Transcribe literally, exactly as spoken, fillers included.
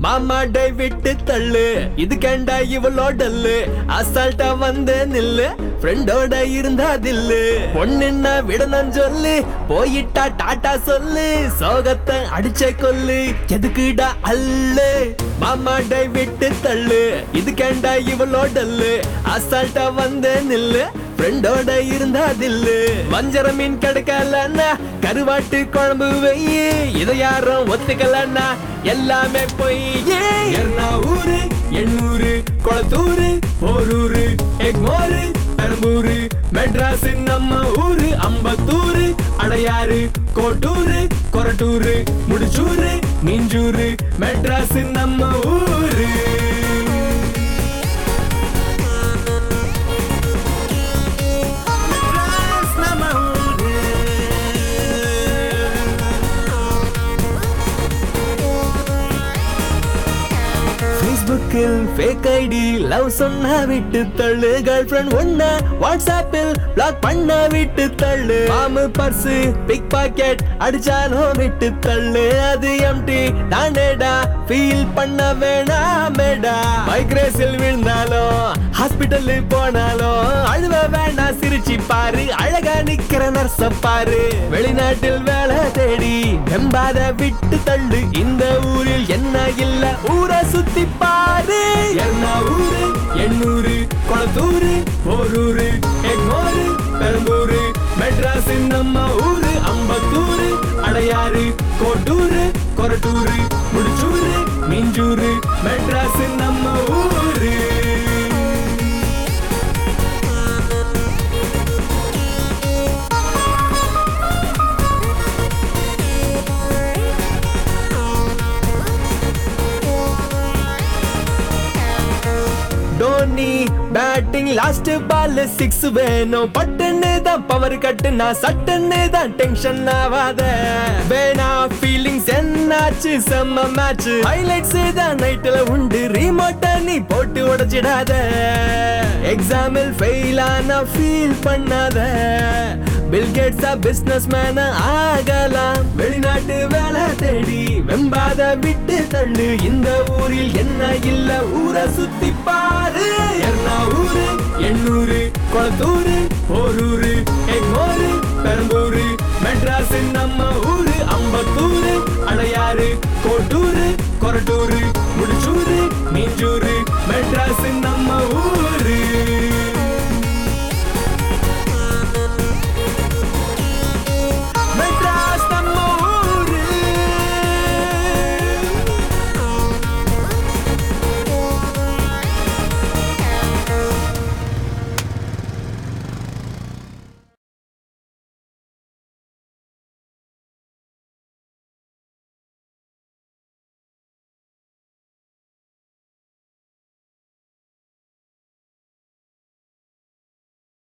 மாமா டை விட்டு தள்ளு இது கேண்டா இவளோடல்லு அசால்ட்டா வந்து நில்லு ஃப்ரெண்டோட இருந்தா தில்லு பொண்ணுன்னா விடணும் சொல்லு போயிட்டா டாட்டா சொல்லு சோகத்தை அடிச்ச கொல்லு எதுக்குடா அல்லு மாமா டை விட்டு தள்ளு இது கேண்டா இவளோடல்லு அசால்ட்டா வந்து நில்லு ஃப்ரெண்டோட இருந்தா தில்லு வஞ்சர மீன் கிடைக்கலன்னா கருவாட்டு குழம்பு வெய்யு இதை யாரும் ஒத்துக்கலன்னா எல்லாமே போய் எர்ணா ஊரு எண்ணூறு குளத்தூரு போரூரு எக்மோரு பெரம்பூரு மெட்ராஸ் நம்ம ஊரு அம்பத்தூரு அடையாறு கோட்டூரு கொரட்டூரு முடிச்சூரு மீஞ்சூரு மெட்ராஸ் நம்ம ஊரு fake I D love சொன்னா விட்டு தள்ளு கேர்ள் ஃப்ரெண்ட் ஒண்ணா வாட்ஸ்அப்பில் பிளாக் பண்ண விட்டு தள்ளு மாமு பர்ஸ் பிக் பாக்கெட் அடிச்சாலும் விட்டு தள்ளு அது எம்டி தானேடா ஃபீல் பண்ண வேணாமேடா மைக்ரேஸில் விழுந்தாலும் ஹாஸ்பிட்டல் போனாலும் அழுவ வேண்டாம் சிரிச்சு பாரு அழகா நிக்கிற நர்ஸ பாரு வெளிநாட்டில் வேலை தேடி வெம்பாத விட்டு தள்ளு இந்த ஊரில் என்ன இல்ல ஊரை சுத்தி பாரு எர்ணா ஊரு எண்ணூறு குளத்தூரு போரூரு எக்மோரு பெரம்பூரு மெட்ராஸ் நம்ம ஊரு அம்பத்தூரு அடையாறு கோட்டூரு கொரட்டூரு முடிச்சூரு மீஞ்சூரு மெட்ராஸ் நம்ம ஊரு Dhoni batting last ball six வேணும் பட்டுன்னு தான் பவர் கட்டு நான் சட்டுன்னு தான் டென்ஷன் ஆவாத வேணா ஃபீலிங்ஸ் என்னாச்சு செம்ம மேட்ச் ஹைலைட்ஸ் தான் நைட்ல உண்டு ரிமோட்ட நீ போட்டு உடைச்சிடாத எக்ஸாமில் ஃபெயில் ஆனா ஃபீல் பண்ணாத பில் கேட்ஸா பிசினஸ் மேன ஆகலாம் வெளிநாட்டு வேலை தேடி வெம்பாத விட்டு தள்ளு இந்த ஊரில் என்ன இல்ல ஊரை சுத்தி பாரு எர்ணா ஊரு எண்ணூறு குளத்தூரு போரூரு எக்மோரு பெரம்பூரு மெட்ராஸ் நம்ம ஊரு அம்பத்தூரு அடையாறு கோட்டூரு கொரட்டூரு முடிச்சூரு மீஞ்சூரு மெட்ராஸ் நம்ம ஊரு